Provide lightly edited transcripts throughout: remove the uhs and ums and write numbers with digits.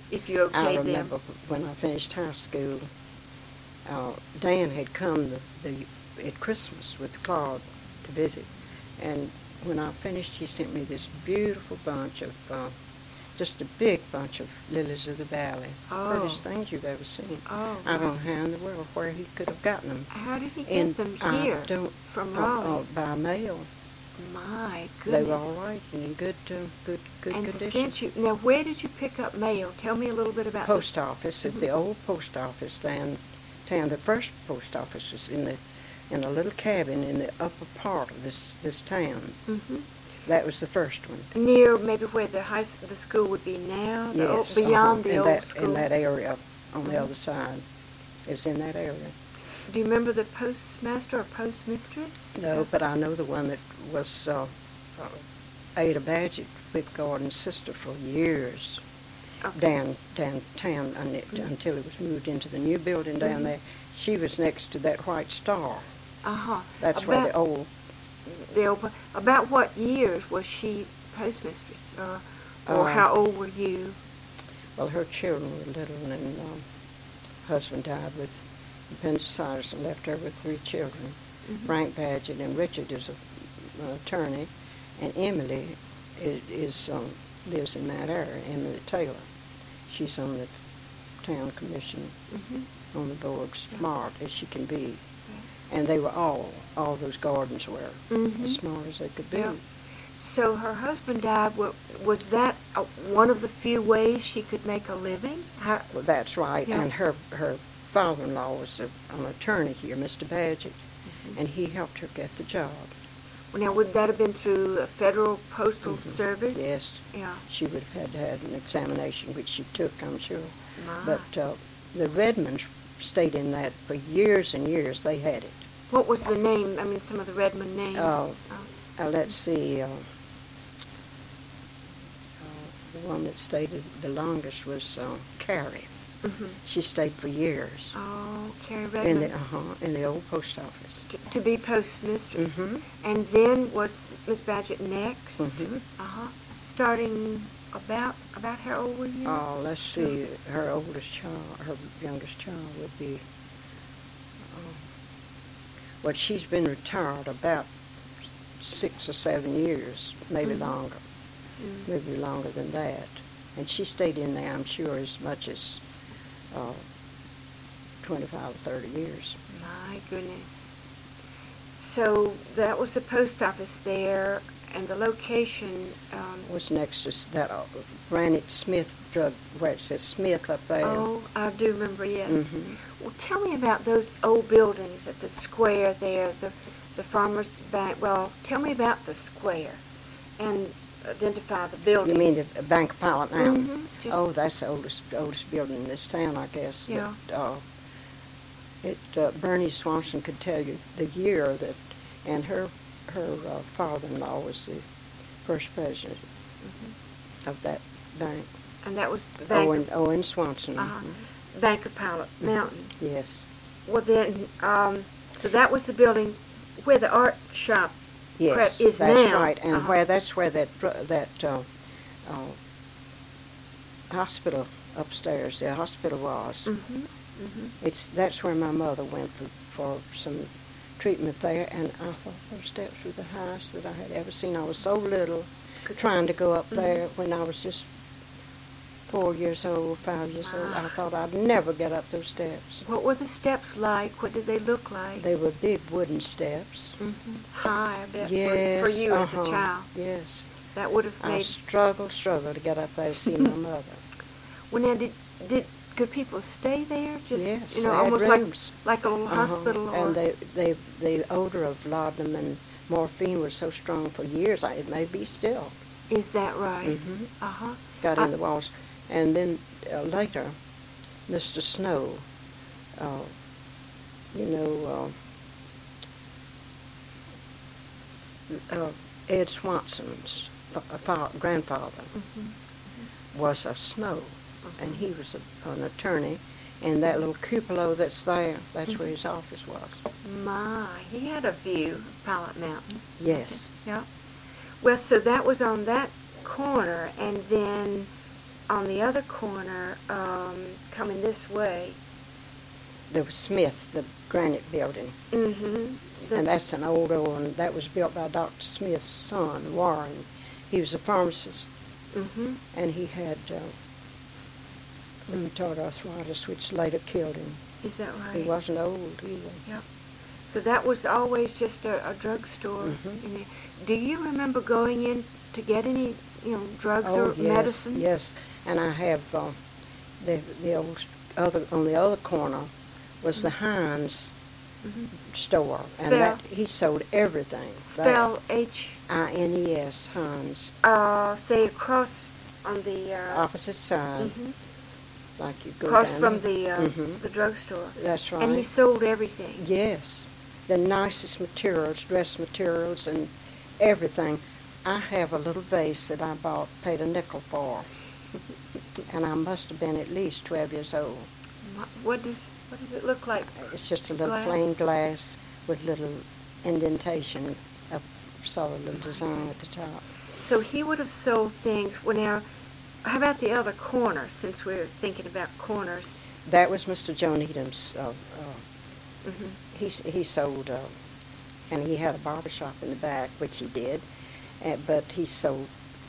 if you I okayed them. remember when I finished high school, Dan had come at Christmas with Claude to visit, and when I finished, he sent me this beautiful bunch of, just a big bunch of lilies of the valley. Oh. Prettiest things you've ever seen. Oh, I don't know how in the world where he could have gotten them. How did he get And them I here don't, from Raleigh? by mail. My They goodness. were all right and in good And condition. sent you, now where did you pick up mail? Tell me a little bit about Post office at Mhm. the old post office downtown. The first post office was in a little cabin in the upper part of this town. Mm-hmm. That was the first one. Near maybe where the school would be now? Yes, Beyond the in old that school? in that area on the Mhm. other side. It's in that area. Do you remember the postmaster or postmistress? No, but I know the one that was Ada Badgett, Whip Gordon's sister for years. Okay. Downtown until it was moved into the new building down Mhm. there. She was next to that white star. Uh-huh. That's where the old. About what years was she postmistress? Or Uh, how old were you? Well, her children were little, and husband died with appendicitis and left her with 3 children. Mhm. Frank Badgett and Richard is an attorney, and Emily lives in that area. Emily Taylor, she's on the town commission, Mm-hmm. on the board, smart as she can be. Yeah. And they were all those gardens were Mhm. as smart as they could be. Yeah. So her husband died. Was that one of the few ways she could make a living? Well, that's right. Yeah. And her father-in-law was an attorney here, Mr. Badgett, and he helped her get the job. Now, would that have been through a federal postal Mhm. service? Yes. Yeah. She would have had an examination, which she took, I'm sure. My. But the Redmonds stayed in that for years and years. They had it. What was the name? I mean, some of the Redmond names. Let's see. The one that stayed the longest was Carrie. Mm-hmm. She stayed for years Oh, Carrie in Redmond. in the old post office. To be postmistress. Mm-hmm. And then was Miss Badgett next? Mm-hmm. Uh-huh. Starting about how old were you? Oh, let's see. Her youngest child would be. Well, she's been retired about 6 or 7 years, maybe Mhm. longer, maybe longer than that. And she stayed in there, I'm sure, as much as 25 or 30 years. My goodness. So that was the post office there, and the location. What's next is that Granite Smith drug, where it says Smith up there. Oh, I do remember, yes. Mm-hmm. Well, tell me about those old buildings at the square there, the Farmers Bank. Well, tell me about the square and identify the buildings. You mean the Bank of Pilot Mountain? Mm-hmm. Oh, that's the oldest building in this town, I guess. Yeah. Bernie Swanson could tell you the year that, and her father-in-law was the first president of that bank. And that was the Bank Owen Swanson. of, Bank of Pilot Mountain. Yes. Well, then, so that was the building where the art shop Yes, is that's now. right, and that's where that hospital upstairs, the hospital was. Mm-hmm. Mm-hmm. That's where my mother went for some treatment there, and I thought those steps were the highest that I had ever seen. I was so little, trying to go up there when I was just 4 years old, 5 years old. I thought I'd never get up those steps. What were the steps like? What did they look like? They were big wooden steps. Mm-hmm. High, I bet, Yes, for you as a child. Yes. That would have I made. struggled to get up there to see my mother. Well, now, could people stay there? Just, Yes, you know, they had almost rooms. like a little hospital. Or, And the odor of laudanum and morphine was so strong for years. It may be still. is that right? Mhm. Uh-huh. Got in the walls. And then later, Mr. Snow, Ed Swanson's grandfather was a Snow, and he was an attorney. And that little cupola that's there, that's where his office was. My, he had a view of Pilot Mountain. Yes. Yeah. Well, so that was on that corner, and then on the other corner, coming this way. There was Smith, the granite building. Mm-hmm. And that's an old one. That was built by Dr. Smith's son, Warren. He was a pharmacist, Mm-hmm. and he had rheumatoid arthritis, which later killed him. Is that right? He wasn't old either. Yep. So that was always just a drugstore. Mhm. In there. Do you remember going in to get any, drugs Oh, or yes, medicine? yes. And I have the old other on the other corner was the Heinz Mm-hmm. store, and Spell. that he sold everything. Spell H. Ines, Heinz. Say across on the. Opposite side, Mhm. like you go Across down from there. the drugstore. That's right. And he sold everything. Yes, the nicest materials, dress materials, and everything. I have a little vase that I bought, paid a nickel for, and I must have been at least 12 years old. What does it look like? It's just a little Glass? plain glass with little indentation, a solid little design at the top. So he would have sold things. Well, now, how about the other corner? Since we're thinking about corners. That was Mr. Joe Needham's. Mm-hmm. He sold, and he had a barber shop in the back, which he did, but he sold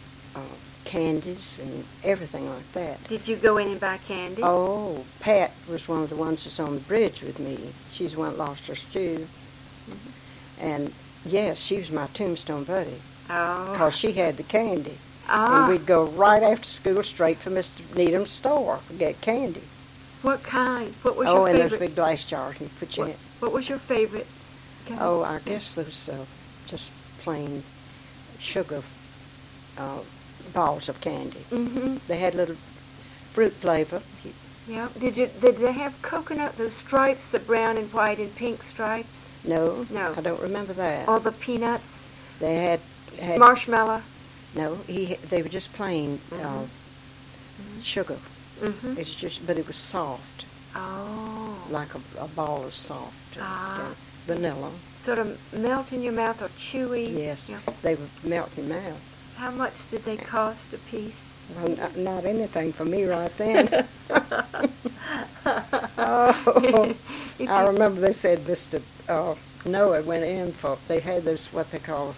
candies and everything like that. Did you go in and buy candy? Oh, Pat was one of the ones that's on the bridge with me. She's the one that lost her stew. Mm-hmm. And, yes, she was my tombstone buddy, Oh. because she had the candy. Ah. And we'd go right after school straight for Mr. Needham's store to get candy. What kind? What was Oh, your and favorite? those big glass jars, and you put your What was your favorite? Candy? Oh, I guess those just plain sugar balls of candy. Mm-hmm. They had little fruit flavor. Yeah. Did they have coconut? Those stripes, the brown and white and pink stripes, No, No. I don't remember that. or the peanuts, They had marshmallow. no. They were just plain Mhm. sugar. Mm-hmm. It's just, but it was soft, Oh. like a ball of soft Ah. vanilla. Sort of melt in your mouth or chewy. Yes, Yeah. they would melt in your mouth. How much did they cost a piece? Well, not anything for me right then. Oh, If I you- remember they said Mr. Noah went in for, they had those, what they call,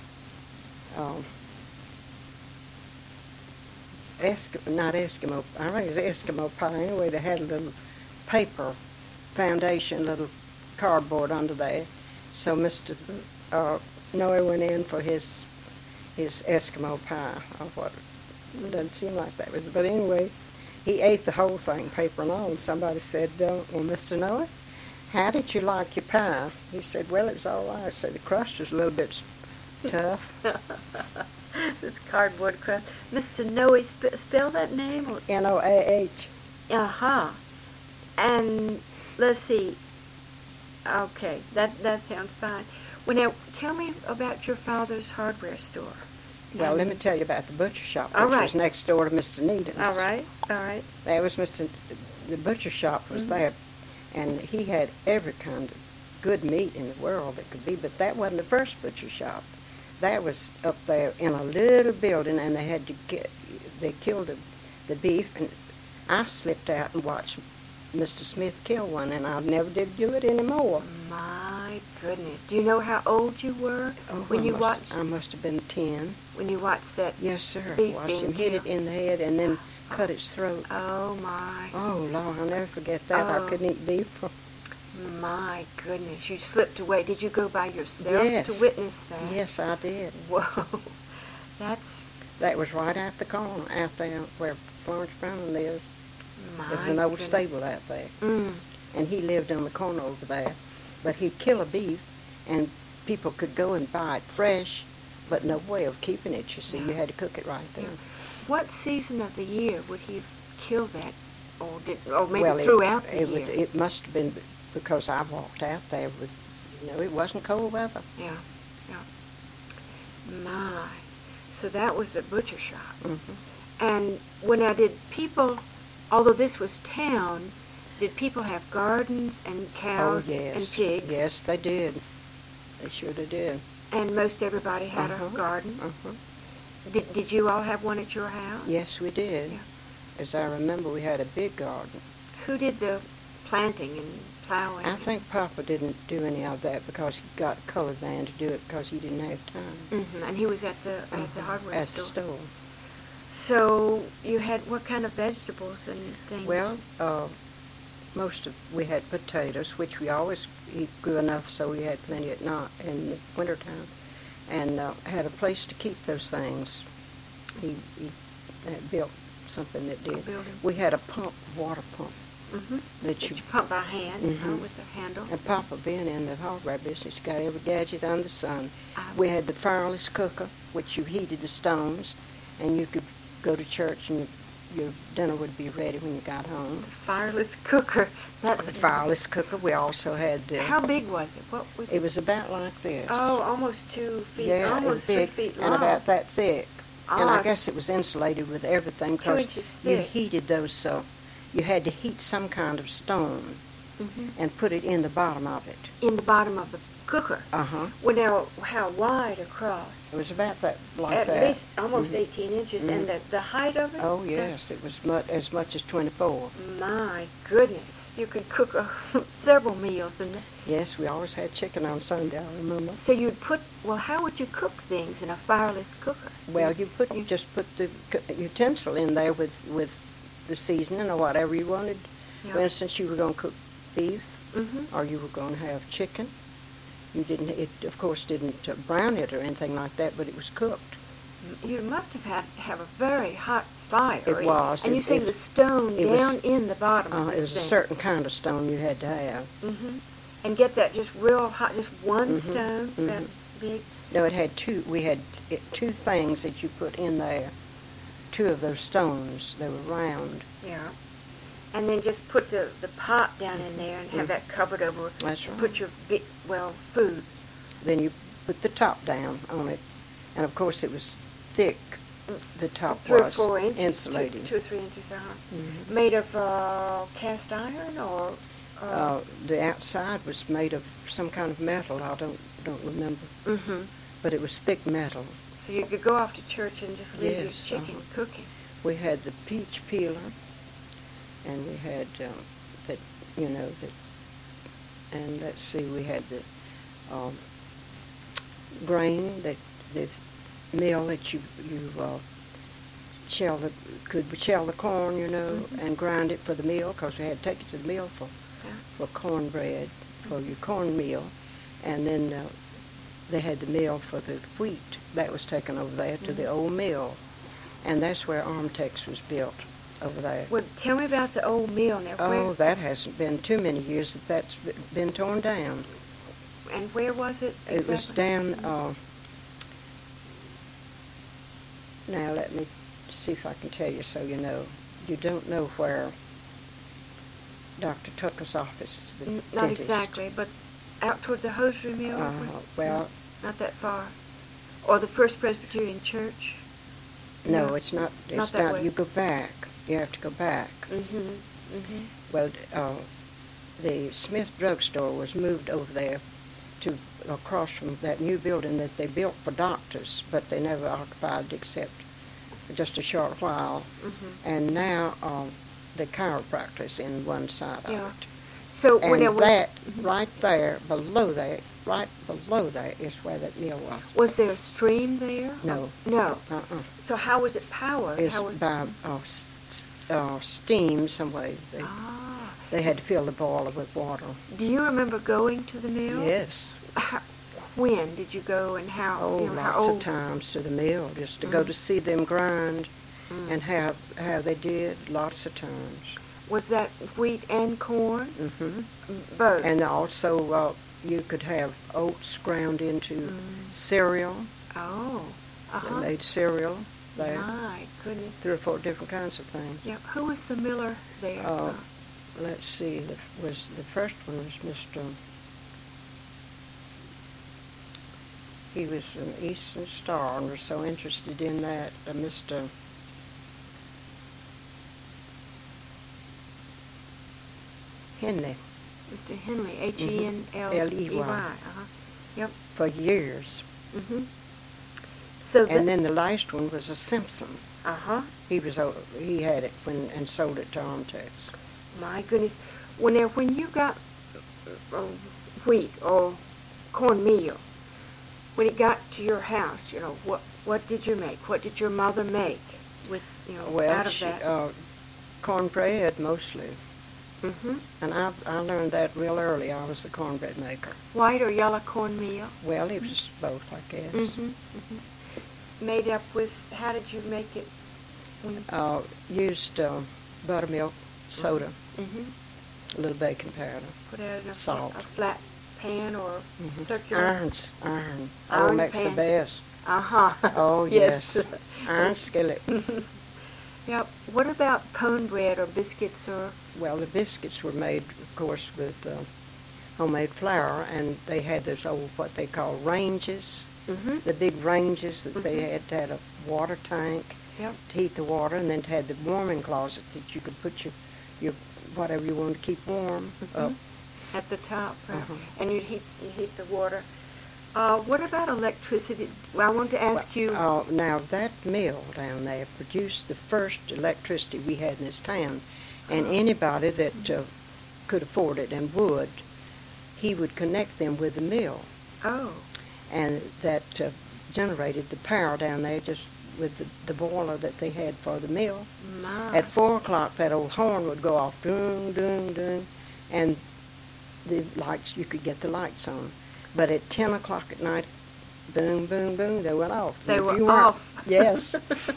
not Eskimo, I think it was Eskimo pie. Anyway, they had a little paper foundation, little cardboard under there. So Mr. Noah went in for his Eskimo pie, or what. It doesn't seem like that was, but anyway, he ate the whole thing, paper and all, and somebody said, well, Mr. Noah, how did you like your pie? He said, well, it was all right. I said, the crust was a little bit tough. This cardboard crust. Mr. Noe, spell that name? Noah. Uh-huh. And let's see. Okay, that sounds fine. Well, now, tell me about your father's hardware store. Well, let me tell you about the butcher shop, All which right. was next door to Mr. Needham's. All right, all right. That was the butcher shop was there, and he had every kind of good meat in the world that could be, but that wasn't the first butcher shop. That was up there in a little building, and they killed the beef, and I slipped out and watched Mr. Smith kill one, and I never did do it anymore. My goodness. Do you know how old you were when you watched I must have been 10. when you watched that? Yes, sir. Beef Watched being him hit it killed. in the head and then cut its throat. Oh my. Oh, Lord, I'll never forget that. Oh. I couldn't eat beef. My goodness, you slipped away. Did you go by yourself Yes. to witness that? Yes, I did. Whoa. That's That was right out the corner, out there where Florence Brown lived. my There was an old goodness. stable out there, Mm. and he lived on the corner over there. But he'd kill a beef, and people could go and buy it fresh, but no way of keeping it, you see. You had to cook it right there. What season of the year would he kill that, or maybe Well, throughout the year? it must have been because I walked out there with, it wasn't cold weather. Yeah, yeah. My. So that was the butcher shop. Mm-hmm. And now did people, although this was town, did people have gardens and cows Oh, yes. and pigs? Yes, they did. They sure did. And most everybody had Uh-huh. a garden? Uh-huh. Did you all have one at your house? Yes, we did. Yeah. as I remember, we had a big garden. Who did the planting and plowing? I think Papa didn't do any of that because he got a colored man to do it because he didn't have time. And he was at the hardware At store. the store. So you had what kind of vegetables and things? Well, we had potatoes, which he grew enough so we had plenty at night in the wintertime, and had a place to keep those things. He had built something that did. We had a water pump. That you pump by hand, with the handle. And Papa, being in the hardware business, got every gadget under the sun. We had the fireless cooker, which you heated the stones, and you could go to church and your dinner would be ready when you got home. The fireless cooker. That's the fireless cooker. We also had. How big was it? What was it? It was about like this. Oh, almost 2 feet. Yeah, almost big, 3 feet long. and about that thick. And Ah, I guess it was insulated with everything 2 inches because thick. you heated those. You had to heat some kind of stone and put it in the bottom of it. In the bottom of the cooker. Well, now, how wide across? It was about that, like At that. least almost 18 inches. And the height of it? Oh, yes. It was as much as 24. My goodness. You could cook several meals in that. Yes, we always had chicken on Sunday, I remember. So you'd how would you cook things in a fireless cooker? Well, you just put the utensil in there with the seasoning or whatever you wanted. Yeah. For instance, you were going to cook beef or you were going to have chicken. It of course didn't brown it or anything like that, but it was cooked. You must have a very hot fire. It was. And you see the stone down in the bottom of it this was thing. a certain kind of stone you had to have. And get that just real hot, just one stone, that big? No, it had two. We had two things that you put in there. Two of those stones. They were round. Yeah. And then just put the pot down in there and have that covered over. That's right. Put your food. Then you put the top down on it, and of course it was thick. The top 3 or was 4 inches, insulated. 2 or 3 inches, Made of cast iron or? The outside was made of some kind of metal. I don't remember. But it was thick metal. So you could go off to church and just leave Yes, your chicken cooking. We had the peach peeler, and we had and let's see, we had the grain, the mill that you could shell the corn, and grind it for the meal, because we had to take it to the mill for cornbread, for your cornmeal, and then they had the mill for the wheat. That was taken over there to the old mill, and that's where Armtex was built, over there. Well, tell me about the old mill now. Oh, that hasn't been too many years that's been torn down. And where was it exactly? It was down, now let me see if I can tell you so you know. You don't know where Dr. Tucker's office, the Not dentist. exactly, but out toward the hosiery mill? Well, not that far. Or the First Presbyterian Church? no, it's not. Not that way. You go back. You have to go back. Well, the Smith drugstore was moved over there to across from that new building that they built for doctors, but they never occupied it except for just a short while. And now the chiropractor's in one side of it. So and that right there, right below there is where that mill was. Was there a stream there? No. No. So how was it powered? It's by steam some way. They had to fill the boiler with water. Do you remember going to the mill? Yes. When did you go and how? Oh, lots of times to the mill, just to go to see them grind and how they did, lots of times. Was that wheat and corn? Both. And also you could have oats ground into cereal. Oh. They made cereal there. My goodness. 3 or 4 different kinds of things. Yeah. Who was the miller there? Let's see. The first one was Mr. He was an Eastern Star, and we're so interested in that. Mr. Henley. Mr. Henley, Henley. Yep. For years. So and then the last one was a Simpson. Uh-huh. He had it and sold it to Armtex. My goodness. When you got uh, wheat or cornmeal, when it got to your house, what did you make? What did your mother make with, Well, out of that? Cornbread mostly. Mm-hmm. And I learned that real early. I was the cornbread maker. White or yellow cornmeal? Well, it was both, I guess. Mm-hmm. Mm-hmm. Made up with, how did you make it? Used buttermilk, soda, Mm-hmm. a little baking powder, Put it in a salt. flat pan or circular? Iron. Iron makes pan. the best. Uh-huh. Oh, yes. Iron skillet. Yep. What about cone bread or biscuits or? Well, the biscuits were made, of course, with homemade flour, and they had those old, what they call ranges, Mm-hmm. the big ranges that they had a water tank Yep. to heat the water, and then it had the warming closet that you could put your whatever you wanted to keep warm up. At the top, right. Uh-huh. And you'd heat the water. What about electricity? Well, I want to ask you. Now, that mill down there produced the first electricity we had in this town, and anybody that could afford it and would, he would connect them with the mill, Oh. and that generated the power down there just with the boiler that they had for the mill. My. At 4 o'clock, that old horn would go off, doom, doom, doom, and the lights, you could get the lights on. But at 10 o'clock at night, boom, boom, boom, they went off. They If were you weren't- off. Yes.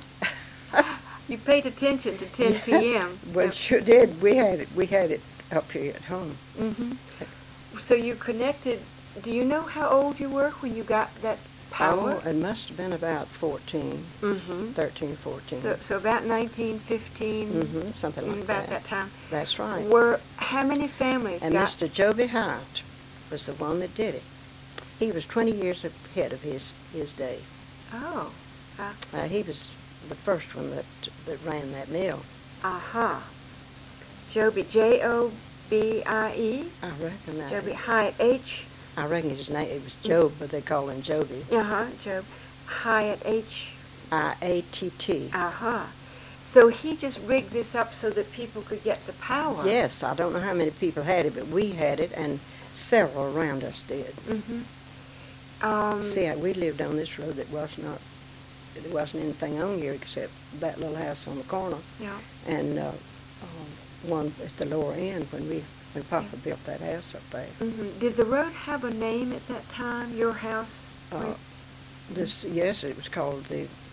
You paid attention to 10 p.m. Well, sure did. We had it up here at home. Mm-hmm. So you connected. Do you know how old you were when you got that power? Oh, it must have been about 14, Mm-hmm. 13, 14. So about 1915. Mm-hmm, something like about that. that time. That's right. How many families And got? Mr. Joby Hyatt was the one that did it. He was 20 years ahead of his day. Oh. He was the first one that ran that mill. Uh-huh. Joby, Jobie? I reckon that. Joby Hyatt, H. I reckon his name, it was Job, but they call him Joby. Uh-huh, Job. Hyatt, H. Iatt. Uh-huh. So he just rigged this up so that people could get the power. Yes, I don't know how many people had it, but we had it, and several around us did. Mm-hmm. See, we lived on this road that there wasn't anything on here except that little house on the corner, Yeah. and one at the lower end when Papa built that house up there. Mm-hmm. Did the road have a name at that time, your house? Yes, it was called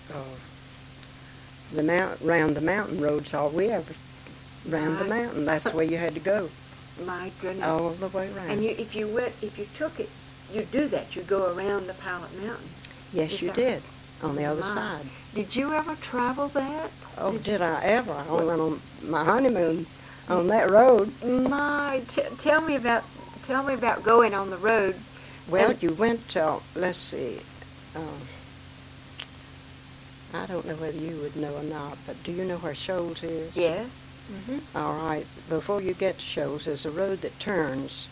round the mountain road's all we ever round the Right. mountain. That's the way you had to go, My goodness. all the way around. And if you took it, you'd do that. You'd go around the Pilot Mountain. Yes, you did, on the other My. side. Did you ever travel that? Oh, did I ever? I only went on my honeymoon on that road. Tell me about going on the road. Well, And- you went, let's see, I don't know whether you would know or not, but do you know where Shoals is? Yes. Mm-hmm. All right, before you get to Shoals, there's a road that turns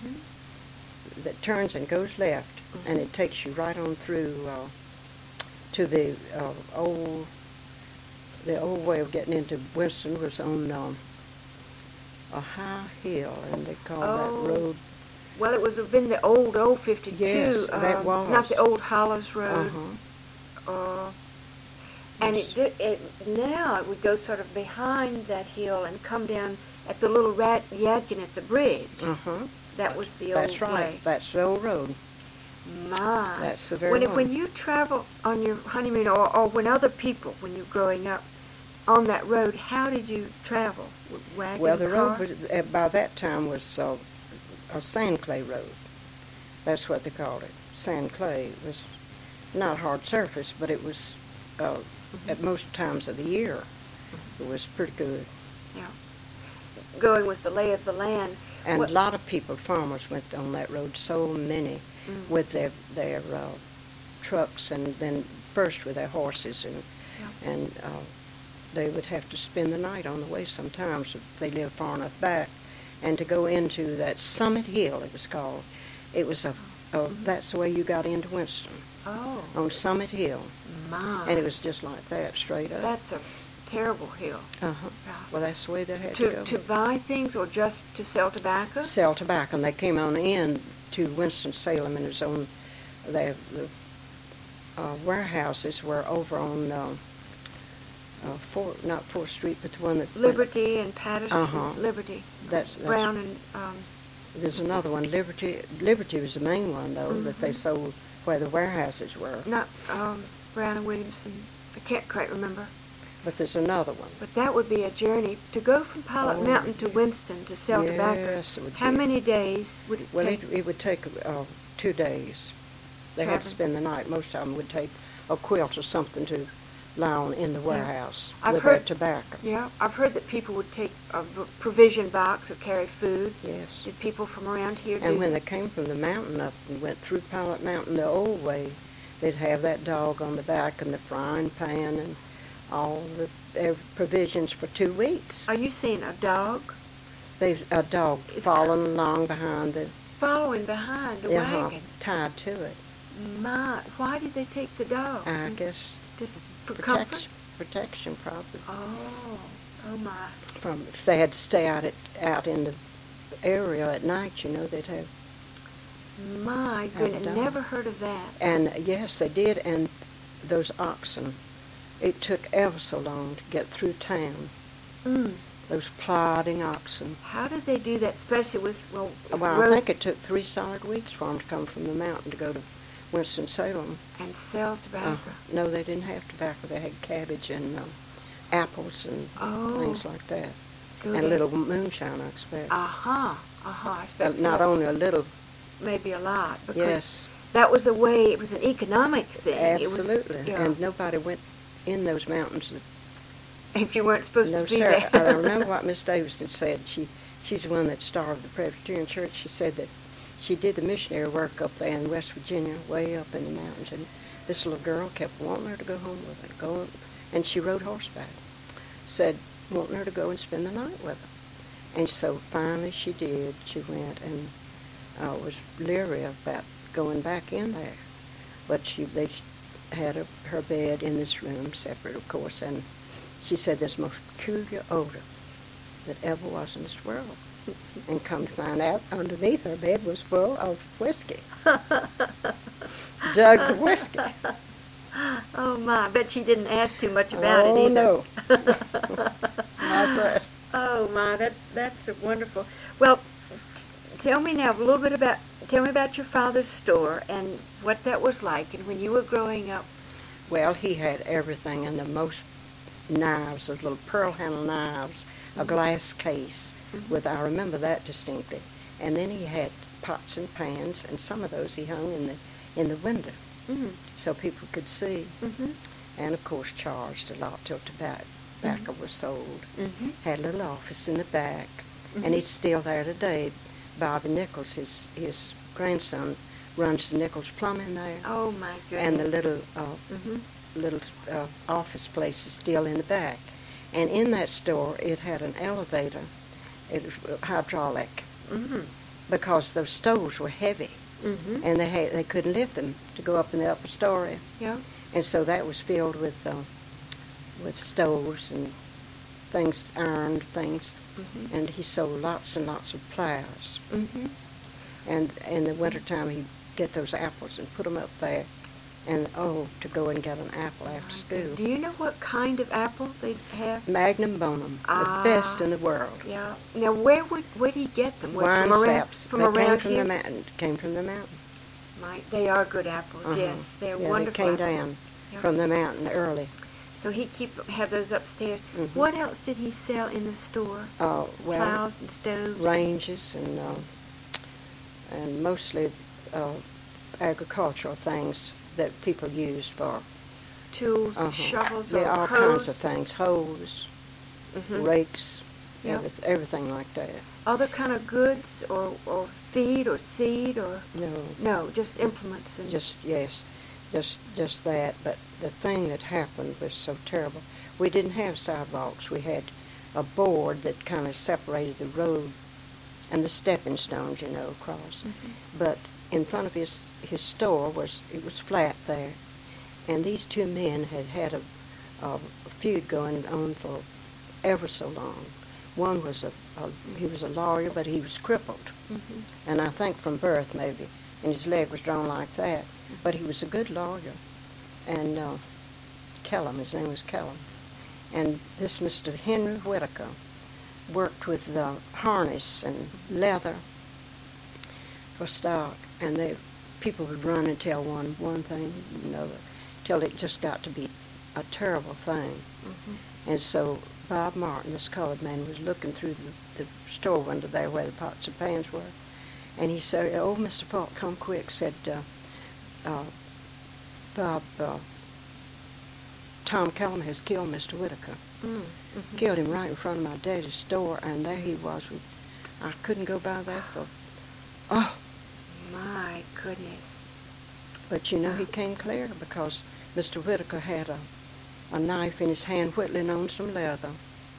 and goes left, and it takes you right on through to the old way of getting into Winston was on a high hill, and they call that road. Well, it would have been the old 52. Yes, that was. Not the old Hollows Road. Uh-huh. And now it would go sort of behind that hill and come down at the little Yadkin at the bridge. Uh-huh. That was the old That's right. way. That's the old road. My. That's the very one. When you travel on your honeymoon, or when other people, when you're growing up, on that road, how did you travel? With wagon, Well, the car? road was, by that time was a sand clay road. That's what they called it. Sand clay. It was not hard surface, but it was at most times of the year. It was pretty good. Yeah. Going with the lay of the land. And a lot of people, farmers, went on that road. So many with their trucks, and then first with their horses, and they would have to spend the night on the way sometimes if they lived far enough back. And to go into that Summit Hill, it was called. It was a That's the way you got into Winston, Oh, on Summit Hill. my. And it was just like that, straight up. That's a terrible hill. Uh-huh. Yeah. Well, that's the way they had to go. To buy things or just to sell tobacco? Sell tobacco, and they came on in to Winston-Salem, and it was on the warehouses were over on not 4th Street, but the one that Liberty and Patterson. Uh-huh. Liberty. That's Brown and there's another one. Liberty was the main one though that they sold where the warehouses were. not Brown and Williamson. I can't quite remember. But there's another one. But that would be a journey to go from Pilot Mountain to Winston to sell tobacco. Yes, it would How be. many days would it Well, take? it would take 2 days. They had to Traveling. spend the night. Most of them would take a quilt or something to lie on in the warehouse I've with heard- that tobacco. Yeah, I've heard that people would take a provision box or carry food. Yes. Did people from around here do And when that? they came from the mountain up and went through Pilot Mountain the old way, they'd have that dog on the back and the frying pan and all the provisions for 2 weeks. Are you seeing a dog A dog It's- following along behind the following behind the wagon? tied to it. My, why did they take the dog? I guess Just for comfort? protection probably. Oh my. From if they had to stay out in the area at night, they'd have. My Have a goodness, dog. never heard of that. And yes, they did. And those oxen, it took ever so long to get through town. Mm. Those plodding oxen. How did they do that, especially with, Well, I road think it took 3 solid weeks for them to come from the mountain to go to Winston-Salem. and sell tobacco? No, they didn't have tobacco. They had cabbage and apples and Oh. things like that. Good. And a little moonshine, I expect. I expect Not so. only a little, Maybe a lot. Because yes, that was a way, it was an economic thing. absolutely. It was, yeah. And nobody went in those mountains. If you weren't supposed No, to be sir. there. I remember what Miss Davidson said. She's the one that started the Presbyterian Church. She said that she did the missionary work up there in West Virginia, way up in the mountains, and this little girl kept wanting her to go home with her, and she rode horseback. Said wanting her to go and spend the night with her, and so finally she did. She went and was leery about going back in there, but they had her bed in this room, separate, of course, and she said there's the most peculiar odor that ever was in this world. And come to find out, underneath her bed was full of whiskey. Jugs of whiskey. Oh my, I bet she didn't ask too much about it Oh, either. no. Not that. Oh my, that's a wonderful. Well, tell me about your father's store and what that was like, and when you were growing up. Well, he had everything, and the most knives, those little pearl handle knives, a glass case with, I remember that distinctly. And then he had pots and pans, and some of those he hung in the window Mm-hmm. so people could see. Mm-hmm. And of course charged a lot till tobacco was sold. Mm-hmm. Had a little office in the back, Mhm. and he's still there today. Bobby Nichols, his grandson, runs the Nichols Plumbing there, Oh my goodness. and the Mm-hmm. little office place is still in the back. And in that store, it had an elevator. It was hydraulic Mm-hmm. because those stoves were heavy, Mm-hmm. and they couldn't lift them to go up in the upper story. Yeah. And so that was filled with stoves and things, ironed things. Mm-hmm. And he sold lots and lots of plows. Mm-hmm. And in the wintertime, he'd get those apples and put them up there. And, to go and get an apple after school. Do you know what kind of apple they have? Magnum Bonum, the best in the world. Yeah. Now, where did he get them? Wine from around, saps. from They around came from here? the mountain. Came from the mountain. They are good apples. Uh-huh. Yes, they're Yeah, wonderful. they came apples. down Yeah. from the mountain early. So he'd have those upstairs. Mhm. What else did he sell in the store? Well, Plows and stoves. ranges and mostly agricultural things that people used for Tools, shovels, or yeah, all hoes. kinds of things, hoes, Mhm. rakes, Yeah. everything like that. Other kind of goods or feed or seed or No, just implements and just that. But the thing that happened was so terrible. We didn't have sidewalks. We had a board that kind of separated the road and the stepping stones, across. Mhm. But in front of his store was flat there, and these two men had a feud going on for ever so long. One was he was a lawyer, but he was crippled, and I think from birth maybe, and his leg was drawn like that. But he was a good lawyer, and Kellum, his name was Kellum, and this Mr. Henry Whitaker worked with harness and leather for stock, and people would run and tell one thing, another, till it just got to be a terrible thing. And so Bob Martin, this colored man, was looking through the store window there where the pots and pans were, and he said, "Oh, Mr. Falk, come quick," said Bob, "Tom Kellum has killed Mr. Whitaker. Killed him right in front of my daddy's store," and there he was. I couldn't go by there for, oh. My goodness. But you know, he came clear because Mr. Whitaker had a knife in his hand whittling on some leather.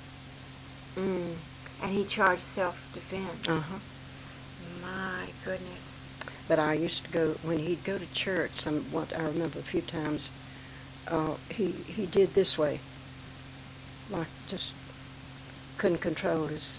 And he charged self-defense. My goodness. But I used to go, when he'd go to church, I remember a few times, he did this way, like just couldn't control his...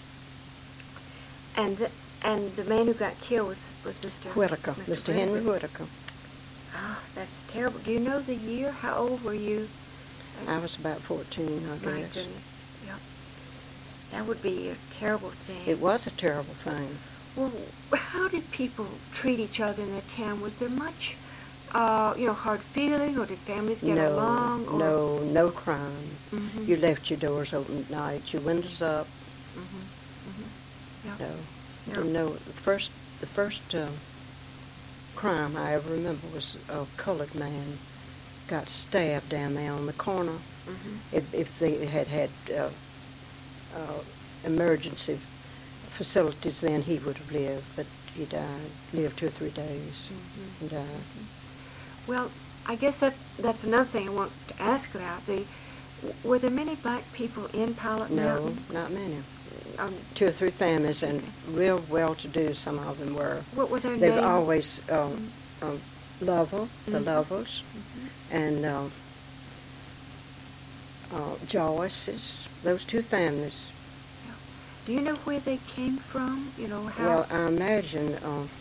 And the man who got killed was Mr. Whitaker, Mr. Henry Whitaker. Oh, that's terrible. Do you know the year? How old were you? I was about 14, I guess. My goodness. Yep. That would be a terrible thing. It was a terrible thing. Well, how did people treat each other in that town? Was there much, hard feeling, or did families get along? Or? No crime. You left your doors open at night, your windows up. Yep. No. No, the first crime I ever remember was a colored man got stabbed down there on the corner. If they had emergency facilities, then he would have lived, but he died. Lived 2 or 3 days and died. Well, I guess that's another thing I want to ask about. Were there many black people in Pilot Mountain? No, not many. 2 or 3 families, and real well-to-do some of them were. What were their names? They were always Lovell, the Lovells, and Joyce's, those 2 families. Do you know where they came from? You know how? Well, I imagine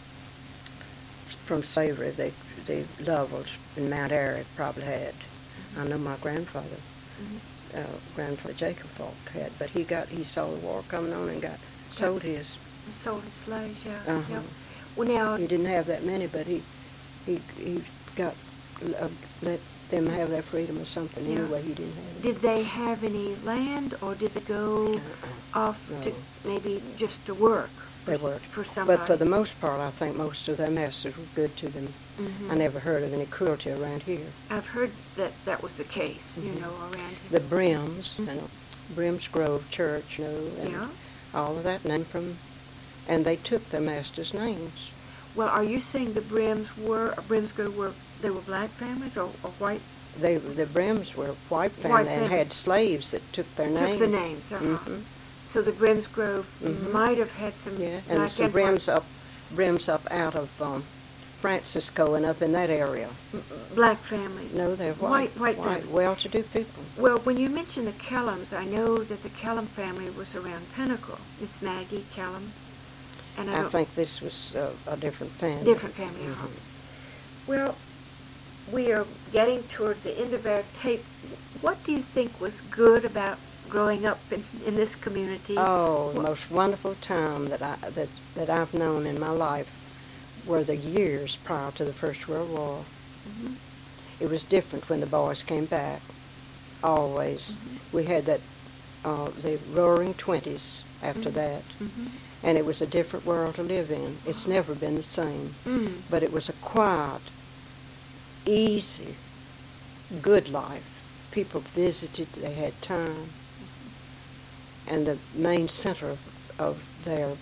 from slavery, the Lovells in Mount Airy probably had. I know my grandfather. Grandfather Jacob Falk had, but he saw the war coming on and sold his. Sold his slaves, yeah. Yep. Well, now he didn't have that many, but he got let them have their freedom or something. Yeah. Anyway, he didn't have it. Did they have any land, or did they go off to maybe just to work? They worked for somebody. But for the most part, I think most of their masters were good to them. I never heard of any cruelty around here. I've heard that was the case, around here. The Brims, Brims Grove Church, and all of that name from, and they took their masters' names. Well, are you saying the Brims Grove they were black families or white? The Brims were white family and had slaves that took their names. Took the names, So the Brims Grove might have had some and some Brims up out of Francisco and up in that area. Black families. No, they're white well-to-do people. Well, when you mention the Kellums, I know that the Kellum family was around Pinnacle. Miss Maggie Kellum. And I think this was a different family. Different family. Well, we are getting toward the end of our tape. What do you think was good about growing up in this community? Oh, the most wonderful time that I've known in my life were the years prior to the First World War. It was different when the boys came back. Always, we had the Roaring '20s after that, and it was a different world to live in. It's never been the same, but it was a quiet, easy, good life. People visited, they had time, and the main center of their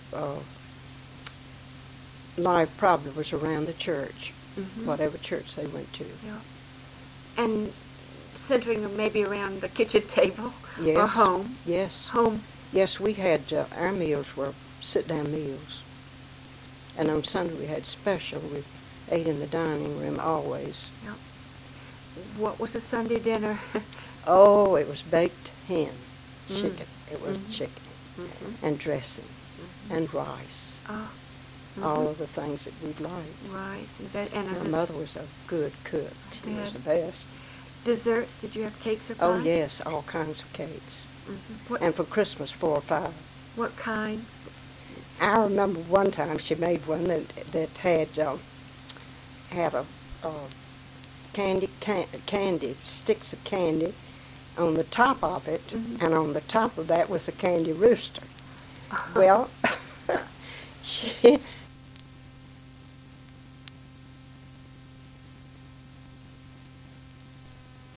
life probably was around the church, whatever church they went to. Yeah. And centering maybe around the kitchen table or Yes. home. Yes. Home. Yes, we had, our meals were sit-down meals. And on Sunday we had special with ate in the dining room always. Yep. What was the Sunday dinner? Oh, it was baked hen, Mm. chicken. It was Mhm. chicken Mm-hmm. and dressing Mm-hmm. and rice. Oh. All of the things that we'd like. Rice and My mother was a good cook. She was the best. Desserts? Did you have cakes or pie? Oh, yes, all kinds of cakes. Mm-hmm. And for Christmas, 4 or 5. What kind? I remember one time she made one that had a candy, sticks of candy on the top of it, Mhm. and on the top of that was a candy rooster. Well, she